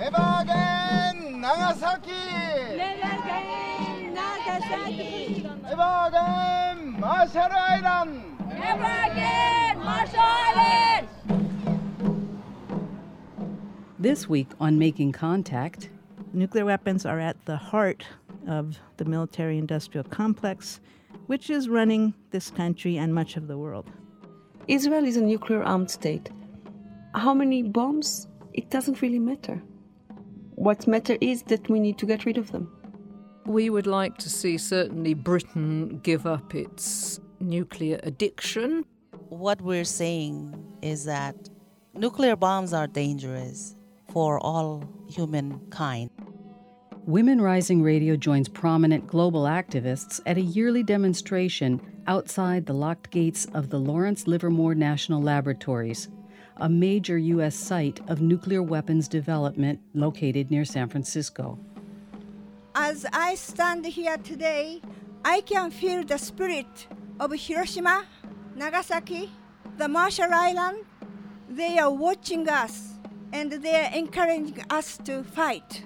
Never again, Nagasaki! Never again, Nagasaki! Never again, Marshall Island! Never again, Marshall Islands! This week on Making Contact, nuclear weapons are at the heart of the military-industrial complex, which is running this country and much of the world. Israel is a nuclear-armed state. How many bombs? It doesn't really matter. What matters is that we need to get rid of them. We would like to see certainly Britain give up its nuclear addiction. What we're saying is that nuclear bombs are dangerous for all humankind. Women Rising Radio joins prominent global activists at a yearly demonstration outside the locked gates of the Lawrence Livermore National Laboratories, a major U.S. site of nuclear weapons development located near San Francisco. As I stand here today, I can feel the spirit of Hiroshima, Nagasaki, the Marshall Islands. They are watching us and they are encouraging us to fight.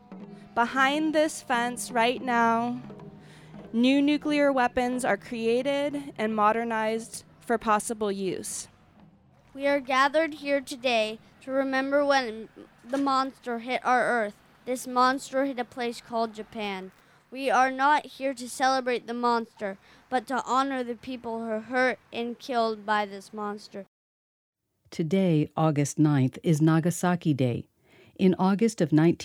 Behind this fence right now, new nuclear weapons are created and modernized for possible use. We are gathered here today to remember when the monster hit our Earth. This monster hit a place called Japan. We are not here to celebrate the monster, but to honor the people who were hurt and killed by this monster. Today, August 9th, is Nagasaki Day. In August of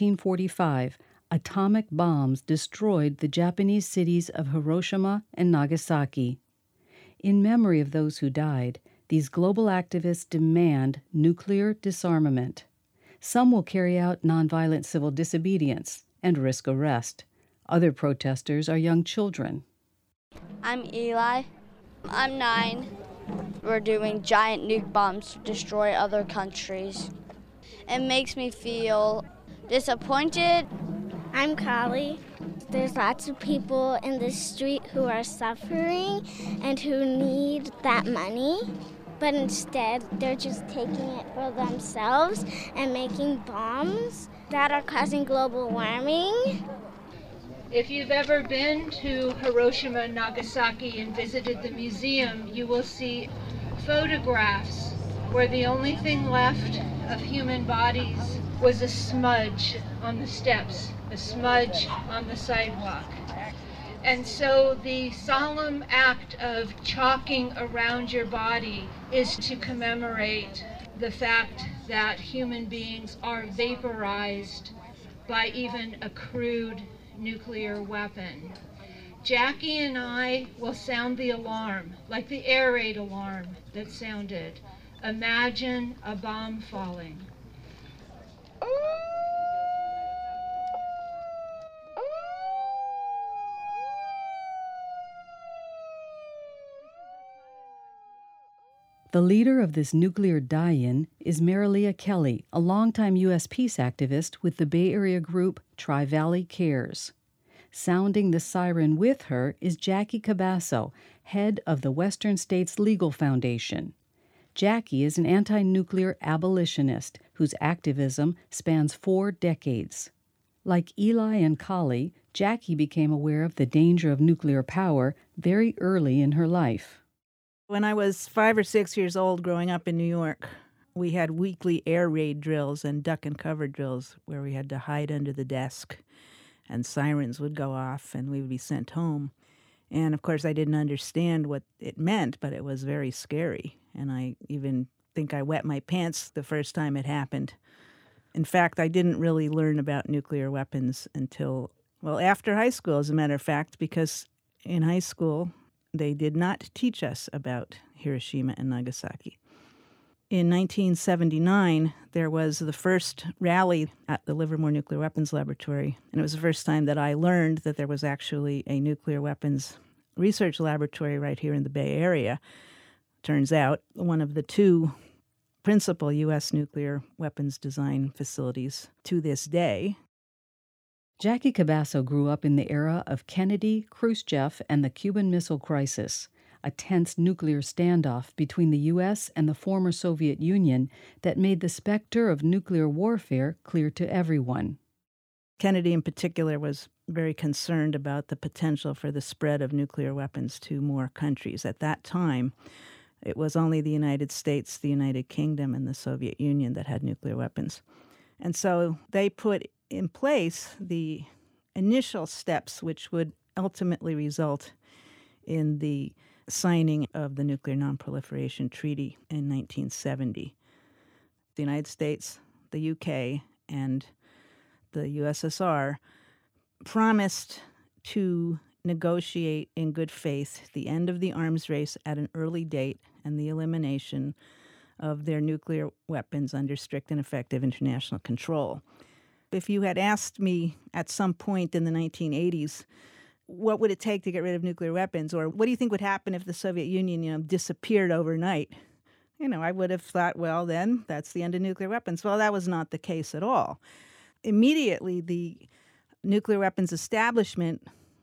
1945, atomic bombs destroyed the Japanese cities of Hiroshima and Nagasaki. In memory of those who died, these global activists demand nuclear disarmament. Some will carry out nonviolent civil disobedience and risk arrest. Other protesters are young children. I'm Eli. I'm 9. We're doing giant nuke bombs to destroy other countries. It makes me feel disappointed. I'm Carly. There's lots of people in the street who are suffering and who need that money, but instead they're just taking it for themselves and making bombs that are causing global warming. If you've ever been to Hiroshima and Nagasaki and visited the museum, you will see photographs where the only thing left of human bodies was a smudge on the steps, a smudge on the sidewalk. And so the solemn act of chalking around your body is to commemorate the fact that human beings are vaporized by even a crude nuclear weapon. Jackie and I will sound the alarm, like the air raid alarm that sounded. Imagine a bomb falling. The leader of this nuclear die-in is Marilia Kelly, a longtime U.S. peace activist with the Bay Area group Tri-Valley Cares. Sounding the siren with her is Jackie Cabasso, head of the Western States Legal Foundation. Jackie is an anti-nuclear abolitionist whose activism spans 4 decades. Like Eli and Kali, Jackie became aware of the danger of nuclear power very early in her life. When I was 5 or 6 years old growing up in New York, we had weekly air raid drills and duck and cover drills where we had to hide under the desk and sirens would go off and we would be sent home. And of course I didn't understand what it meant, but it was very scary. And I even think I wet my pants the first time it happened. In fact, I didn't really learn about nuclear weapons until, after high school, as a matter of fact, because in high school they did not teach us about Hiroshima and Nagasaki. In 1979, there was the first rally at the Livermore Nuclear Weapons Laboratory, and it was the first time that I learned that there was actually a nuclear weapons research laboratory right here in the Bay Area. Turns out, one of the 2 principal U.S. nuclear weapons design facilities to this day. Jackie Cabasso grew up in the era of Kennedy, Khrushchev, and the Cuban Missile Crisis. a tense nuclear standoff between the U.S. and the former Soviet Union that made the specter of nuclear warfare clear to everyone. Kennedy, in particular, was very concerned about the potential for the spread of nuclear weapons to more countries. At that time, it was only the United States, the United Kingdom, and the Soviet Union that had nuclear weapons. And so they put in place the initial steps which would ultimately result in the signing of the Nuclear Nonproliferation Treaty in 1970. The United States, the UK, and the USSR promised to negotiate in good faith the end of the arms race at an early date and the elimination of their nuclear weapons under strict and effective international control. If you had asked me at some point in the 1980s, what would it take to get rid of nuclear weapons, or what do you think would happen if the Soviet Union, disappeared overnight? I would have thought, well, then that's the end of nuclear weapons. Well, that was not the case at all. Immediately, the nuclear weapons establishment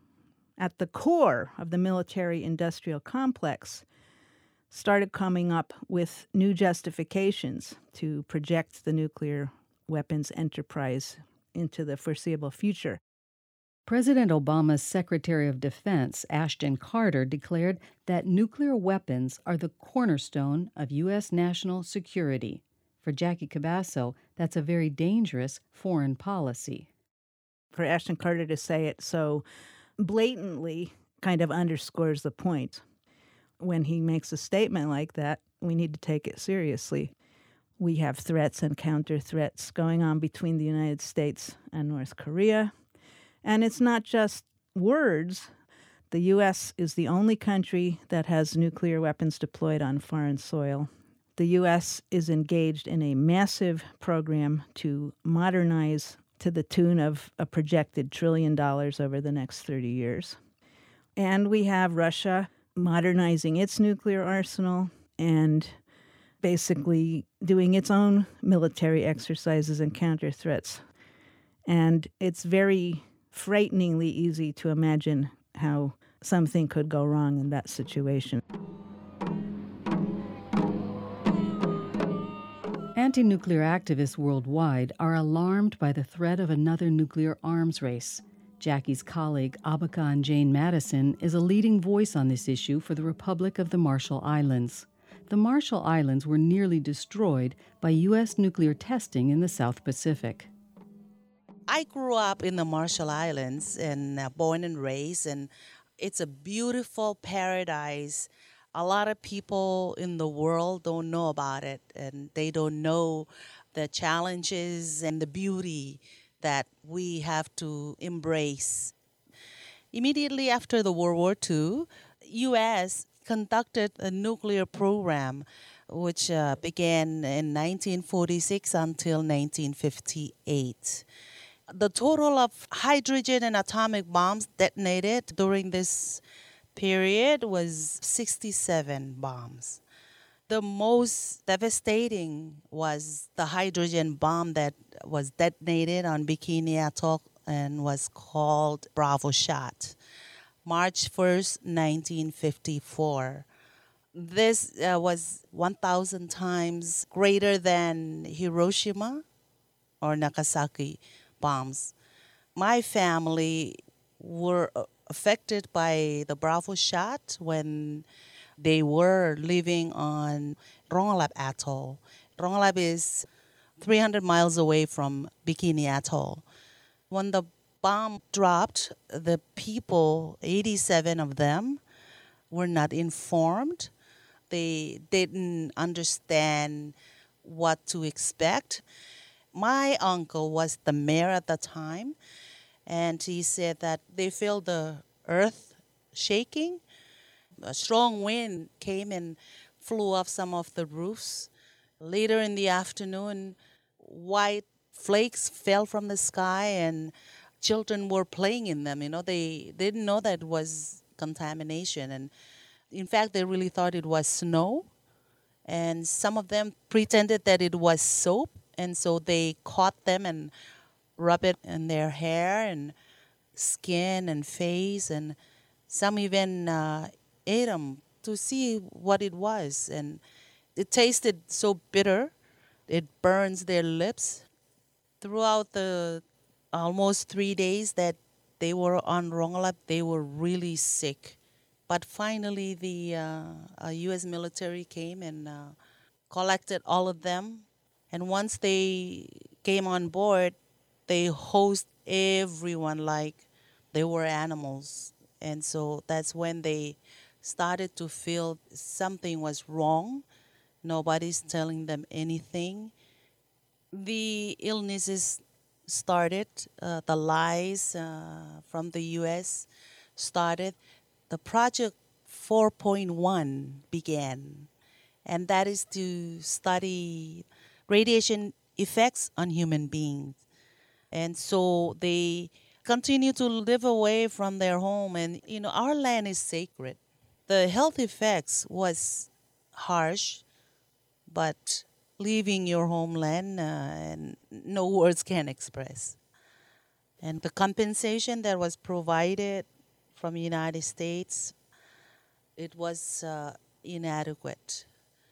at the core of the military-industrial complex started coming up with new justifications to project the nuclear weapons enterprise into the foreseeable future. President Obama's Secretary of Defense, Ashton Carter, declared that nuclear weapons are the cornerstone of U.S. national security. For Jackie Cabasso, that's a very dangerous foreign policy. For Ashton Carter to say it so blatantly kind of underscores the point. When he makes a statement like that, we need to take it seriously. We have threats and counter-threats going on between the United States and North Korea. And it's not just words. The U.S. is the only country that has nuclear weapons deployed on foreign soil. The U.S. is engaged in a massive program to modernize to the tune of a projected $1 trillion over the next 30 years. And we have Russia modernizing its nuclear arsenal and basically doing its own military exercises and counter threats. And it's very frighteningly easy to imagine how something could go wrong in that situation. Anti-nuclear activists worldwide are alarmed by the threat of another nuclear arms race. Jackie's colleague Abakan Jane Madison is a leading voice on this issue for the Republic of the Marshall Islands. The Marshall Islands were nearly destroyed by U.S. nuclear testing in the South Pacific. I grew up in the Marshall Islands and born and raised, and it's a beautiful paradise. A lot of people in the world don't know about it, and they don't know the challenges and the beauty that we have to embrace. Immediately after the World War II, U.S. conducted a nuclear program which began in 1946 until 1958. The total of hydrogen and atomic bombs detonated during this period was 67 bombs. The most devastating was the hydrogen bomb that was detonated on Bikini Atoll and was called Bravo Shot, March 1st, 1954. This was 1,000 times greater than Hiroshima or Nagasaki bombs. My family were affected by the Bravo Shot when they were living on Rongelap Atoll. Rongelap is 300 miles away from Bikini Atoll. When the bomb dropped, the people, 87 of them, were not informed. They didn't understand what to expect. My uncle was the mayor at the time, and he said that they felt the earth shaking. A strong wind came and flew off some of the roofs. Later in the afternoon, white flakes fell from the sky and children were playing in them. They didn't know that it was contamination. And in fact, they really thought it was snow. And some of them pretended that it was soap. And so they caught them and rubbed it in their hair and skin and face. And some even ate them to see what it was. And it tasted so bitter. It burns their lips. Throughout the almost 3 days that they were on Rongelap, they were really sick. But finally, the U.S. military came and collected all of them. And once they came on board, they host everyone like they were animals. And so that's when they started to feel something was wrong. Nobody's telling them anything. The illnesses started, the lies from the U.S. started. The Project 4.1 began, and that is to study radiation effects on human beings. And so they continue to live away from their home, and our land is sacred. The health effects was harsh, but leaving your homeland, and no words can express. And the compensation that was provided from the United States, it was inadequate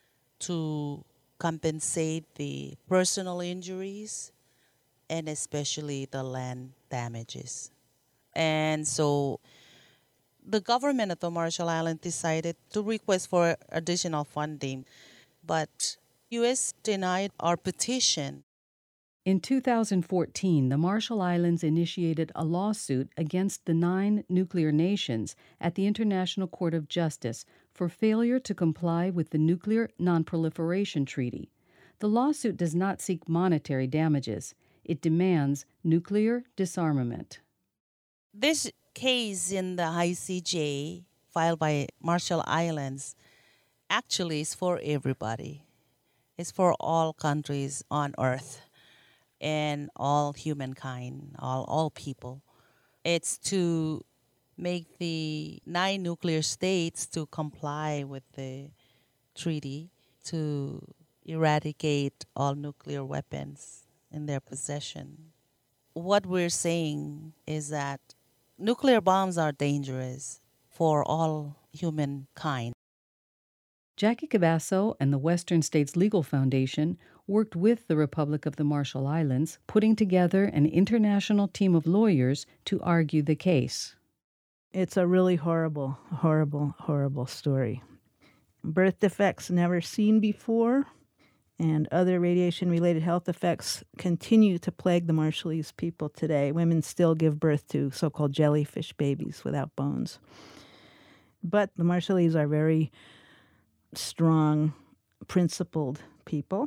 to compensate the personal injuries and especially the land damages. And so the government of the Marshall Islands decided to request for additional funding, but U.S. denied our petition. In 2014, the Marshall Islands initiated a lawsuit against the 9 nuclear nations at the International Court of Justice for failure to comply with the Nuclear Non-Proliferation Treaty. The lawsuit does not seek monetary damages. It demands nuclear disarmament. This case in the ICJ filed by Marshall Islands actually is for everybody. It's for all countries on Earth and all humankind, all people. It's to make the 9 nuclear states to comply with the treaty to eradicate all nuclear weapons in their possession. What we're saying is that nuclear bombs are dangerous for all humankind. Jackie Cabasso and the Western States Legal Foundation worked with the Republic of the Marshall Islands, putting together an international team of lawyers to argue the case. It's a really horrible, horrible, horrible story. Birth defects never seen before and other radiation-related health effects continue to plague the Marshallese people today. Women still give birth to so-called jellyfish babies without bones. But the Marshallese are very strong, principled people.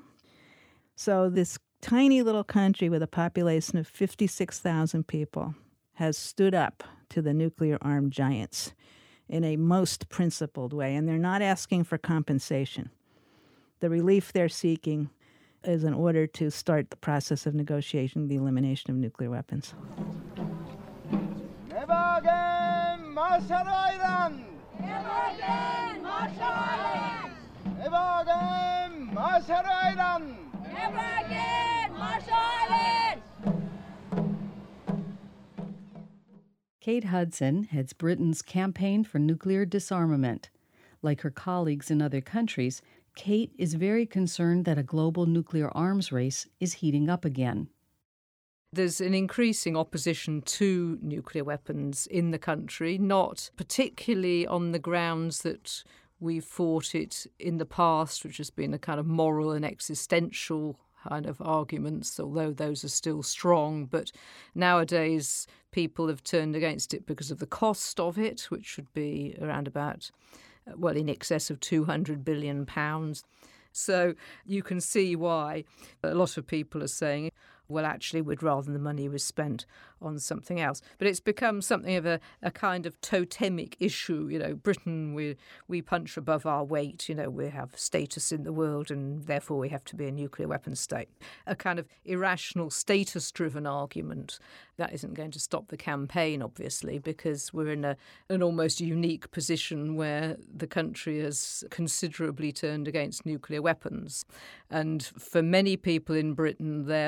So this tiny little country with a population of 56,000 people has stood up to the nuclear-armed giants in a most principled way, and they're not asking for compensation. The relief they're seeking is in order to start the process of negotiating the elimination of nuclear weapons. Never again, Marshall Islands! Never again, Marshall Islands! Never again, Marshall Islands! Never again, Marshall Islands! Kate Hudson heads Britain's campaign for nuclear disarmament. Like her colleagues in other countries, Kate is very concerned that a global nuclear arms race is heating up again. There's an increasing opposition to nuclear weapons in the country, not particularly on the grounds that we've fought it in the past, which has been a kind of moral and existential kind of arguments, although those are still strong. But nowadays, people have turned against it because of the cost of it, which should be around about, in excess of £200 billion. So you can see why a lot of people are saying, well, actually, we'd rather the money was spent on something else. But it's become something of a kind of totemic issue. Britain, we punch above our weight. We have status in the world and therefore we have to be a nuclear weapons state. A kind of irrational status-driven argument. That isn't going to stop the campaign, obviously, because we're in an almost unique position where the country has considerably turned against nuclear weapons. And for many people in Britain, their first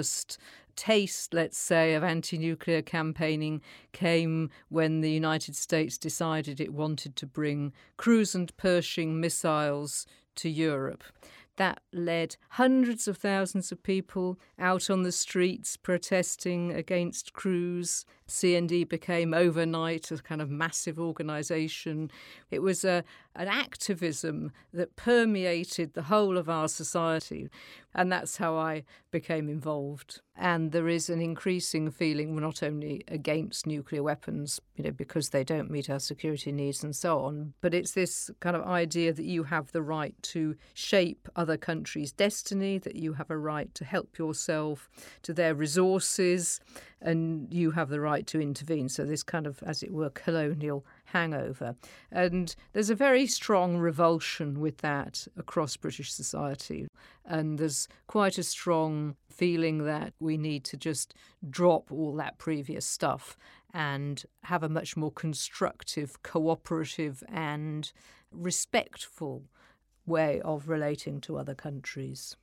first taste, let's say, of anti-nuclear campaigning came when the United States decided it wanted to bring cruise and Pershing missiles to Europe. That led hundreds of thousands of people out on the streets protesting against cruise. CND became overnight a kind of massive organisation. It was an activism that permeated the whole of our society, and that's how I became involved. And there is an increasing feeling, not only against nuclear weapons, because they don't meet our security needs and so on, but it's this kind of idea that you have the right to shape other countries' destiny, that you have a right to help yourself to their resources, and you have the right to intervene. So this kind of, as it were, colonial hangover. And there's a very strong revulsion with that across British society. And there's quite a strong feeling that we need to just drop all that previous stuff and have a much more constructive, cooperative and respectful way of relating to other countries.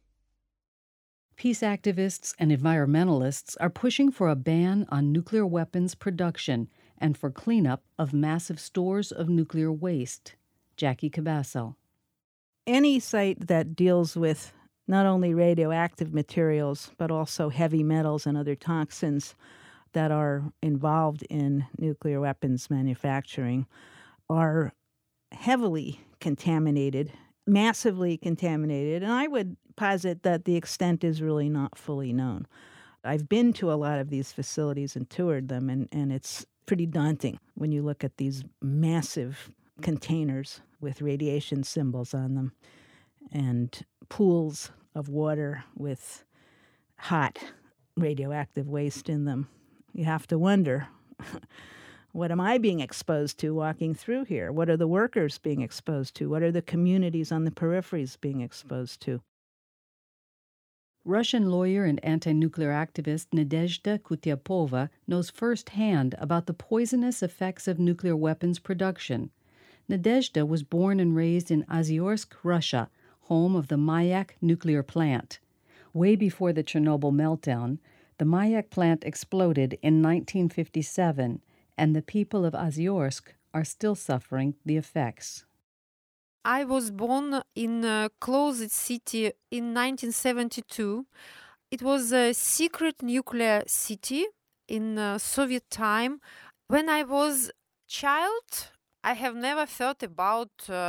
Peace activists and environmentalists are pushing for a ban on nuclear weapons production and for cleanup of massive stores of nuclear waste. Jackie Cabasso. Any site that deals with not only radioactive materials, but also heavy metals and other toxins that are involved in nuclear weapons manufacturing are heavily contaminated, massively contaminated, and I would posit that the extent is really not fully known. I've been to a lot of these facilities and toured them, and it's pretty daunting when you look at these massive containers with radiation symbols on them and pools of water with hot radioactive waste in them. You have to wonder, what am I being exposed to walking through here? What are the workers being exposed to? What are the communities on the peripheries being exposed to? Russian lawyer and anti-nuclear activist Nadezhda Kutyapova knows firsthand about the poisonous effects of nuclear weapons production. Nadezhda was born and raised in Ozyorsk, Russia, home of the Mayak nuclear plant. Way before the Chernobyl meltdown, the Mayak plant exploded in 1957, and the people of Ozyorsk are still suffering the effects. I was born in a closed city in 1972. It was a secret nuclear city in Soviet time. When I was child, I have never thought about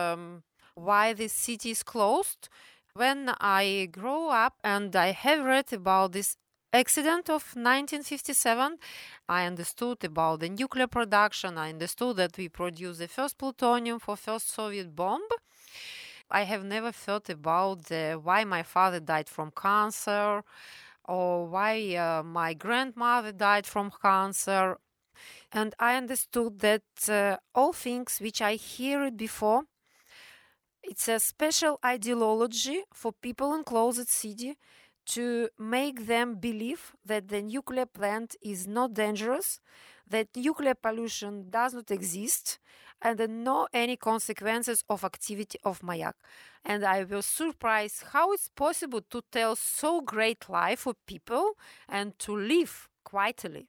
why this city is closed. When I grow up and I have read about this accident of 1957, I understood about the nuclear production. I understood that we produced the first plutonium for first Soviet bomb. I have never thought about why my father died from cancer or why my grandmother died from cancer. And I understood that all things which I heard before, it's a special ideology for people in closed city to make them believe that the nuclear plant is not dangerous, that nuclear pollution does not exist, and there are no any consequences of activity of Mayak. And I was surprised how it's possible to tell so great lie for people and to live quietly.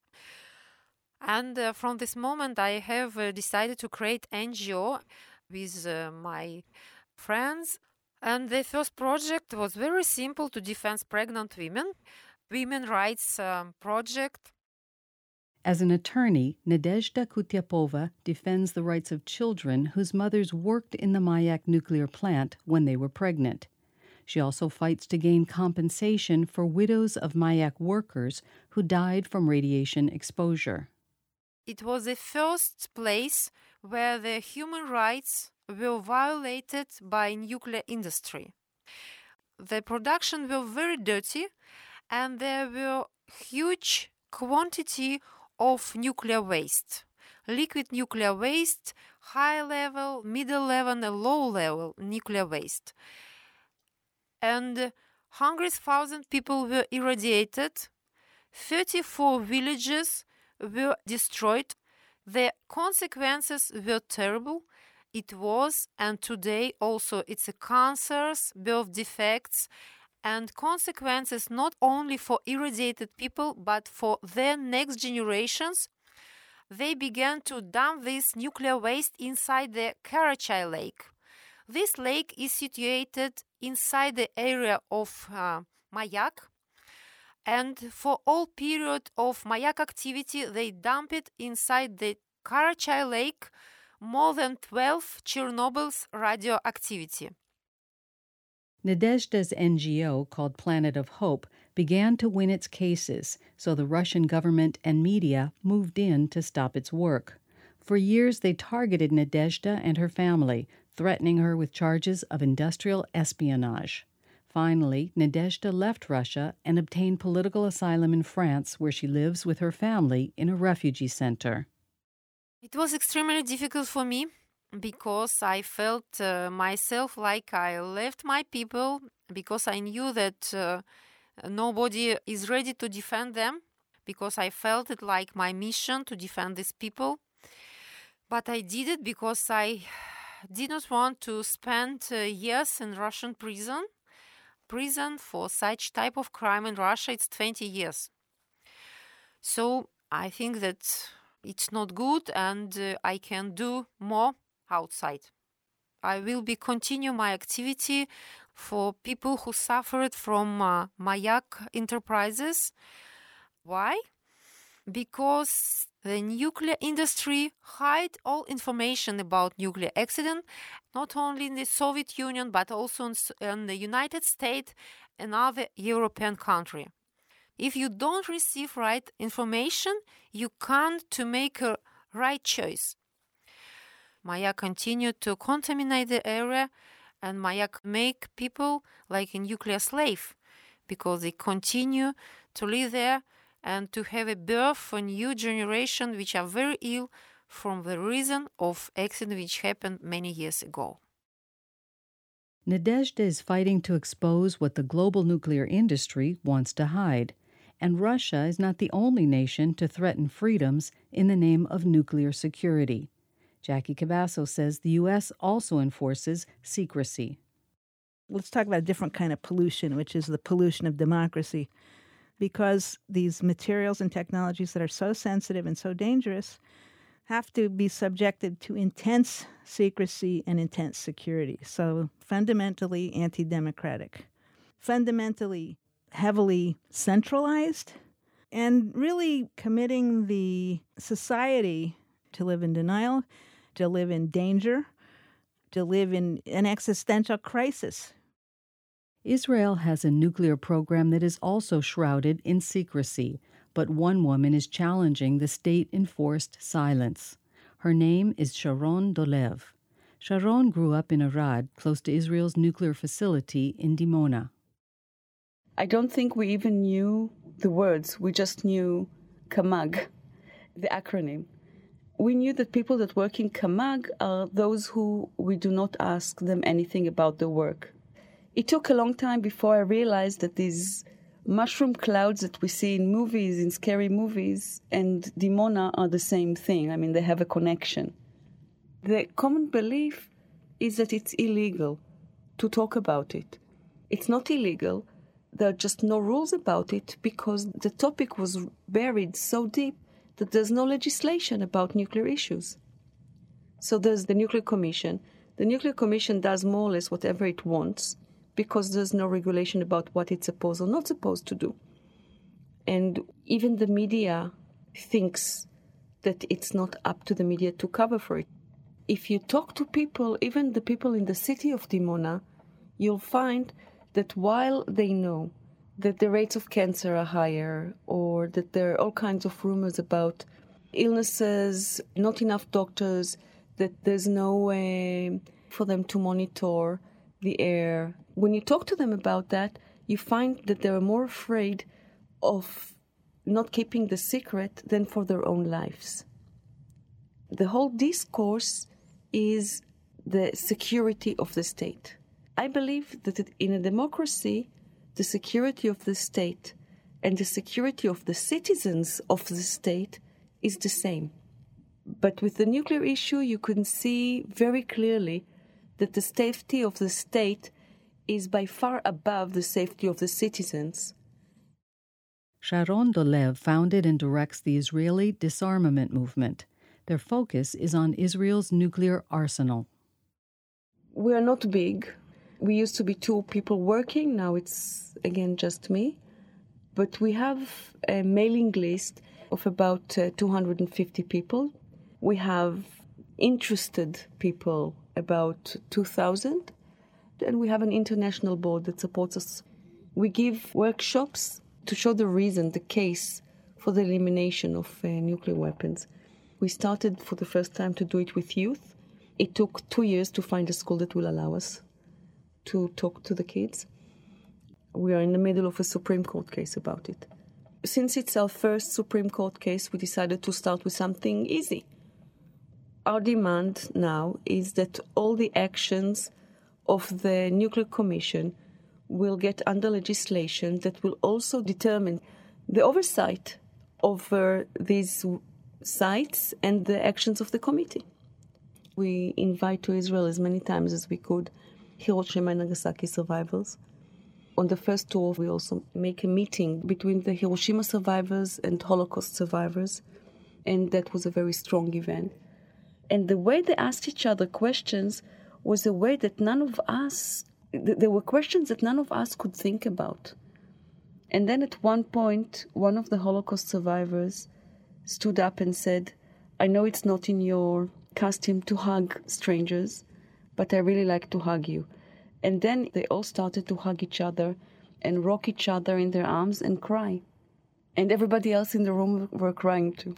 And from this moment, I have decided to create NGO with my friends. And the first project was very simple to defend pregnant women, women rights project. As an attorney, Nadezhda Kutyapova defends the rights of children whose mothers worked in the Mayak nuclear plant when they were pregnant. She also fights to gain compensation for widows of Mayak workers who died from radiation exposure. It was the first place where the human rights were violated by nuclear industry. The production were very dirty and there were huge quantity of nuclear waste. Liquid nuclear waste, high level, middle level and low level nuclear waste. And 100,000 people were irradiated. 34 villages were destroyed. The consequences were terrible. It was, and today also, it's a cancers, birth defects, and consequences not only for irradiated people but for their next generations, they began to dump this nuclear waste inside the Karachay Lake. This lake is situated inside the area of Mayak, and for all period of Mayak activity, they dump it inside the Karachay Lake more than 12 Chernobyl's radioactivity. Nadezhda's NGO, called Planet of Hope, began to win its cases, so the Russian government and media moved in to stop its work. For years, they targeted Nadezhda and her family, threatening her with charges of industrial espionage. Finally, Nadezhda left Russia and obtained political asylum in France, where she lives with her family in a refugee center. It was extremely difficult for me because I felt myself like I left my people, because I knew that nobody is ready to defend them, because I felt it like my mission to defend these people. But I did it because I did not want to spend years in Russian prison. Prison for such type of crime in Russia, it's 20 years. So I think that it's not good, and I can do more outside. I will be continue my activity for people who suffered from Mayak enterprises. Why? Because the nuclear industry hide all information about nuclear accident, not only in the Soviet Union, but also in the United States and other European countries. If you don't receive right information, you can't to make a right choice. Mayak continued to contaminate the area, and Mayak make people like a nuclear slave, because they continue to live there and to have a birth for new generation which are very ill from the reason of accident which happened many years ago. Nadezhda is fighting to expose what the global nuclear industry wants to hide, and Russia is not the only nation to threaten freedoms in the name of nuclear security. Jackie Cabasso says the U.S. also enforces secrecy. Let's talk about a different kind of pollution, which is the pollution of democracy. Because these materials and technologies that are so sensitive and so dangerous have to be subjected to intense secrecy and intense security. So fundamentally anti-democratic, fundamentally heavily centralized, and really committing the society to live in denial, to live in danger, to live in an existential crisis. Israel has a nuclear program that is also shrouded in secrecy, but one woman is challenging the state-enforced silence. Her name is Sharon Dolev. Sharon grew up in Arad, close to Israel's nuclear facility in Dimona. I don't think we even knew the words. We just knew KAMAG, the acronym. We knew that people that work in KAMAG are those who we do not ask them anything about their work. It took a long time before I realized that these mushroom clouds that we see in movies, in scary movies, and Dimona are the same thing. I mean, they have a connection. The common belief is that it's illegal to talk about it. It's not illegal. There are just no rules about it because the topic was buried so deep that there's no legislation about nuclear issues. So there's the Nuclear Commission. The Nuclear Commission does more or less whatever it wants because there's no regulation about what it's supposed or not supposed to do. And even the media thinks that it's not up to the media to cover for it. If you talk to people, even the people in the city of Dimona, you'll find that while they know that the rates of cancer are higher or that there are all kinds of rumors about illnesses, not enough doctors, that there's no way for them to monitor the air. When you talk to them about that, you find that they're more afraid of not keeping the secret than for their own lives. The whole discourse is the security of the state. I believe that in a democracy, the security of the state and the security of the citizens of the state is the same. But with the nuclear issue, you can see very clearly that the safety of the state is by far above the safety of the citizens. Sharon Dolev founded and directs the Israeli disarmament movement. Their focus is on Israel's nuclear arsenal. We are not big. We used to be 2 people working. Now it's, again, just me. But we have a mailing list of about 250 people. We have interested people, about 2,000. And we have an international board that supports us. We give workshops to show the reason, the case for the elimination of nuclear weapons. We started for the first time to do it with youth. It took 2 years to find a school that will allow us to talk to the kids. We are in the middle of a Supreme Court case about it. Since it's our first Supreme Court case, we decided to start with something easy. Our demand now is that all the actions of the Nuclear Commission will get under legislation that will also determine the oversight over these sites and the actions of the committee. We invite to Israel as many times as we could Hiroshima and Nagasaki survivors. On the first tour, we also make a meeting between the Hiroshima survivors and Holocaust survivors, and that was a very strong event. And the way they asked each other questions was a way that none of us, there were questions that none of us could think about. And then at one point, one of the Holocaust survivors stood up and said, I know it's not in your custom to hug strangers, but I really like to hug you. And then they all started to hug each other and rock each other in their arms and cry. And everybody else in the room were crying too.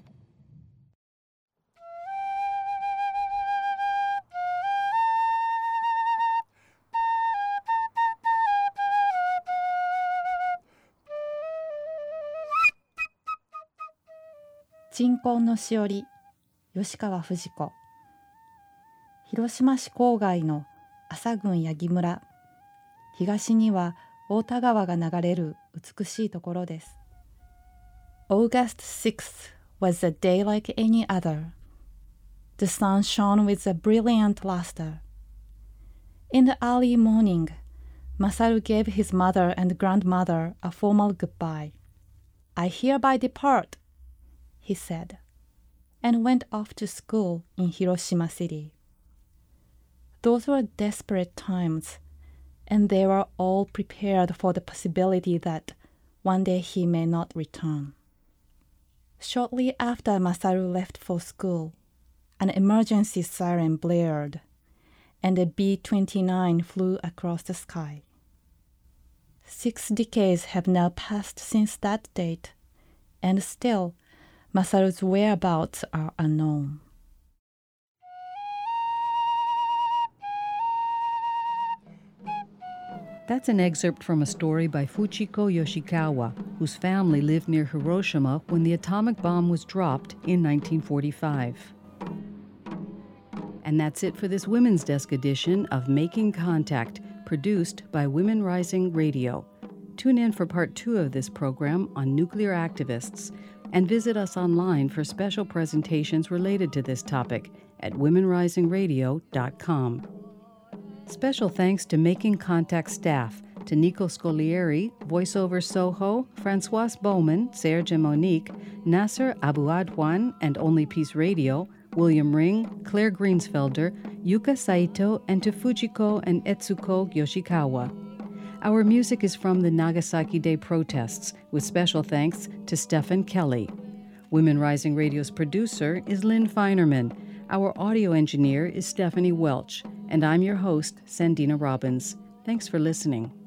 鎮魂のしおり、吉川藤子。広島市郊外の安佐郡八木村。東には太田川が流れる美しいところです。August 6th was a day like any other. The sun shone with a brilliant luster. In the early morning, Masaru gave his mother and grandmother a formal goodbye. I hereby depart, he said, and went off to school in Hiroshima City. Those were desperate times, and they were all prepared for the possibility that one day he may not return. Shortly after Masaru left for school, an emergency siren blared, and a B-29 flew across the sky. 6 decades have now passed since that date, and still, Masaru's whereabouts are unknown. That's an excerpt from a story by Fujiko Yoshikawa, whose family lived near Hiroshima when the atomic bomb was dropped in 1945. And that's it for this Women's Desk edition of Making Contact, produced by Women Rising Radio. Tune in for part 2 of this program on nuclear activists, and visit us online for special presentations related to this topic at womenrisingradio.com. Special thanks to Making Contact staff, to Nico Scolieri, VoiceOver Soho, Francoise Bowman, Serge and Monique, Nasser Abu Adwan and Only Peace Radio, William Ring, Claire Greensfelder, Yuka Saito, and to Fujiko and Etsuko Yoshikawa. Our music is from the Nagasaki Day protests, with special thanks to Stephen Kelly. Women Rising Radio's producer is Lynn Feinerman. Our audio engineer is Stephanie Welch, and I'm your host, Sandina Robbins. Thanks for listening.